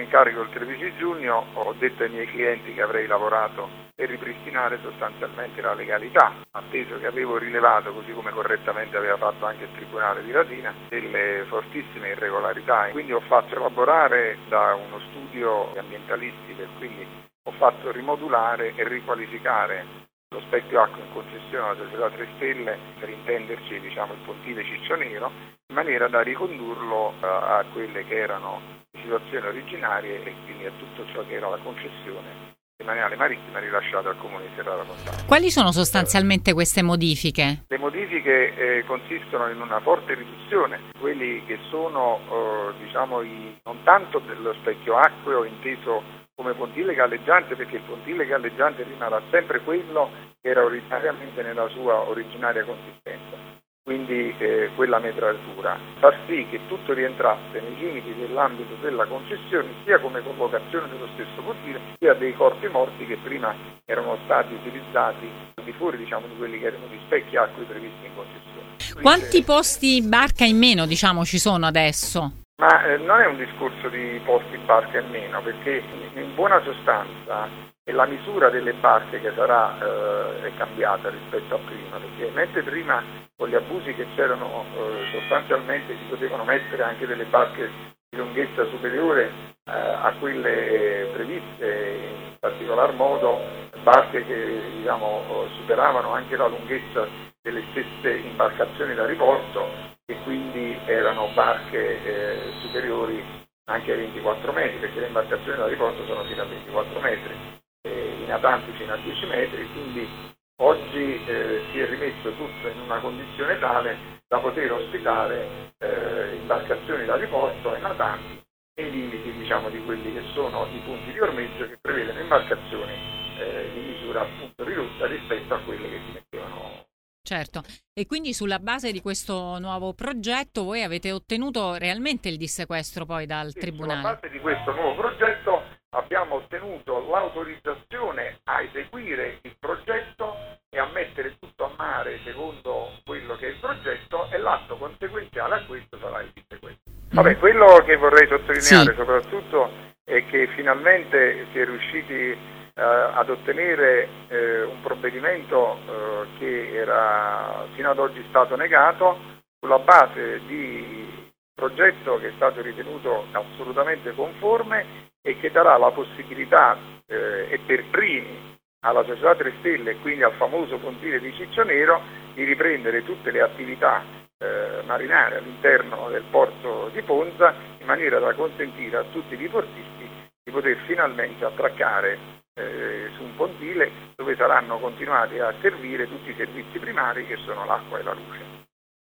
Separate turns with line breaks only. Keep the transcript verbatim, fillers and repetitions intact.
incarico il tredici giugno ho detto ai miei clienti che avrei lavorato per ripristinare sostanzialmente la legalità, atteso che avevo rilevato, così come correttamente aveva fatto anche il Tribunale di Latina, delle fortissime irregolarità. Quindi ho fatto elaborare da uno studio di ambientalisti, per quindi ho fatto rimodulare e riqualificare lo specchio acqua in concessione alla società Tre Stelle, per intenderci diciamo il pontile Ciccio Nero, in maniera da ricondurlo uh, a quelle che erano le situazioni originarie e quindi a tutto ciò che era la concessione demaniale marittima rilasciata al comune di Serrata Fontana.
Quali sono sostanzialmente queste modifiche?
Le modifiche eh, consistono in una forte riduzione, quelli che sono eh, diciamo i, non tanto dello specchio acqueo inteso come pontile galleggiante, perché il pontile galleggiante rimarrà sempre quello che era originariamente nella sua originaria consistenza, quindi eh, quella metratura, far sì che tutto rientrasse nei limiti dell'ambito della concessione, sia come collocazione dello stesso pontile, sia dei corpi morti che prima erano stati utilizzati al di fuori diciamo, di quelli che erano gli specchi acquei previsti in concessione. Quindi,
quanti
eh,
posti barca in meno diciamo ci sono adesso?
Ma eh, non è un discorso di posti barca in meno, perché in buona sostanza è la misura delle barche che sarà eh, è cambiata rispetto a prima, perché mentre prima con gli abusi che c'erano eh, sostanzialmente si potevano mettere anche delle barche di lunghezza superiore eh, a quelle previste, in particolar modo barche che diciamo, superavano anche la lunghezza delle stesse imbarcazioni da riporto, e quindi erano barche eh, superiori anche ai ventiquattro metri, perché le imbarcazioni da riporto sono fino a ventiquattro metri, eh, i natanti fino a dieci metri, quindi oggi eh, si è rimesso tutto in una condizione tale da poter ospitare eh, imbarcazioni da riporto e natanti nei limiti diciamo, di quelli che sono i punti di ormeggio che prevedono imbarcazioni eh, di misura appunto ridotta rispetto a quelle che si mettevano.
Certo, e quindi sulla base di questo nuovo progetto voi avete ottenuto realmente il dissequestro poi dal
sì,
Tribunale?
Sulla base di questo nuovo progetto abbiamo ottenuto l'autorizzazione a eseguire il progetto e a mettere tutto a mare secondo quello che è il progetto, e l'atto conseguenziale a questo sarà il dissequestro. Mm. Vabbè, quello che vorrei sottolineare sì. soprattutto è che finalmente si è riusciti Uh, ad ottenere uh, un provvedimento uh, che era fino ad oggi stato negato sulla base di un progetto che è stato ritenuto assolutamente conforme e che darà la possibilità uh, e per primi alla società Tre Stelle e quindi al famoso pontile di Ciccio Nero di riprendere tutte le attività uh, marinare all'interno del porto di Ponza, in maniera da consentire a tutti i diportisti di poter finalmente attraccare Eh, su un pontile dove saranno continuati a servire tutti i servizi primari che sono l'acqua e la luce.